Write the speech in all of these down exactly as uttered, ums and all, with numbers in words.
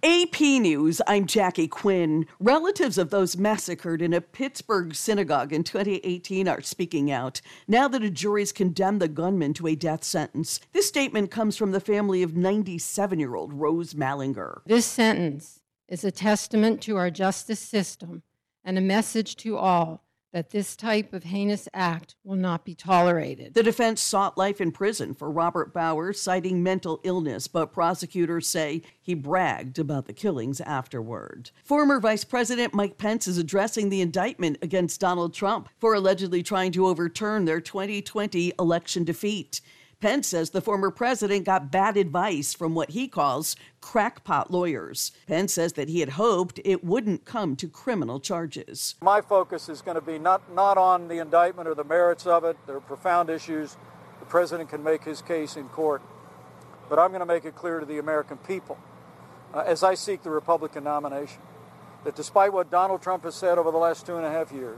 A P News, I'm Jackie Quinn. Relatives of those massacred in a Pittsburgh synagogue in twenty eighteen are speaking out now that a jury's condemned the gunman to a death sentence. This statement comes from the family of ninety-seven-year-old Rose Mallinger. This sentence is a testament to our justice system and a message to all that this type of heinous act will not be tolerated. The defense sought life in prison for Robert Bauer, citing mental illness, but prosecutors say he bragged about the killings afterward. Former Vice President Mike Pence is addressing the indictment against Donald Trump for allegedly trying to overturn their twenty twenty election defeat. Pence says the former president got bad advice from what he calls crackpot lawyers. Pence says that he had hoped it wouldn't come to criminal charges. My focus is going to be not, not on the indictment or the merits of it. There are profound issues. The president can make his case in court. But I'm going to make it clear to the American people, uh, as I seek the Republican nomination, that despite what Donald Trump has said over the last two and a half years,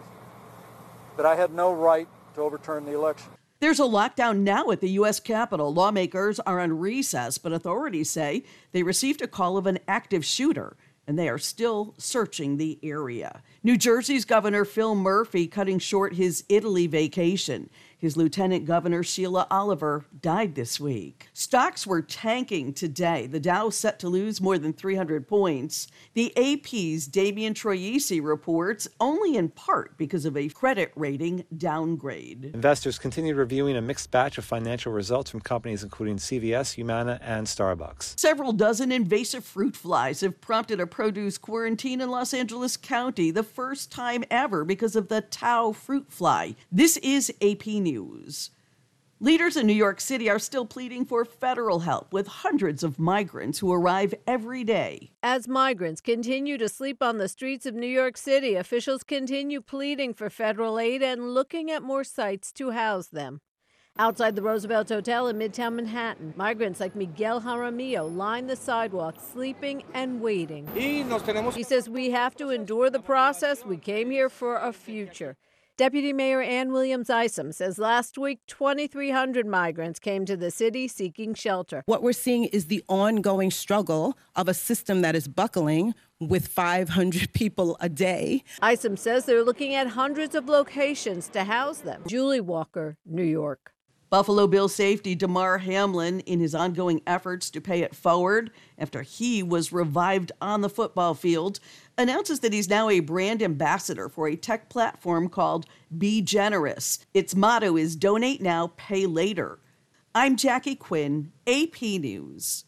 that I had no right to overturn the election. There's a lockdown now at the U S Capitol. Lawmakers are on recess, but authorities say they received a call of an active shooter, and they are still searching the area. New Jersey's Governor Phil Murphy cutting short his Italy vacation. His Lieutenant Governor Sheila Oliver died this week. Stocks were tanking today. The Dow set to lose more than three hundred points. The A P's Damian Troisi reports only in part because of a credit rating downgrade. Investors continue reviewing a mixed batch of financial results from companies including C V S, Humana, and Starbucks. Several dozen invasive fruit flies have prompted a produce quarantine in Los Angeles County, the first time ever because of the Tao fruit fly. This is A P News. Leaders in New York City are still pleading for federal help with hundreds of migrants who arrive every day. As migrants continue to sleep on the streets of New York City, officials continue pleading for federal aid and looking at more sites to house them. Outside the Roosevelt Hotel in Midtown Manhattan, migrants like Miguel Jaramillo line the sidewalk, sleeping and waiting. He says we have to endure the process. We came here for a future. Deputy Mayor Ann Williams Isom says last week, twenty-three hundred migrants came to the city seeking shelter. What we're seeing is the ongoing struggle of a system that is buckling with five hundred people a day. Isom says they're looking at hundreds of locations to house them. Julie Walker, New York. Buffalo Bills safety Damar Hamlin, in his ongoing efforts to pay it forward after he was revived on the football field, announces that he's now a brand ambassador for a tech platform called Be Generous. Its motto is Donate Now, Pay Later. I'm Jackie Quinn, A P News.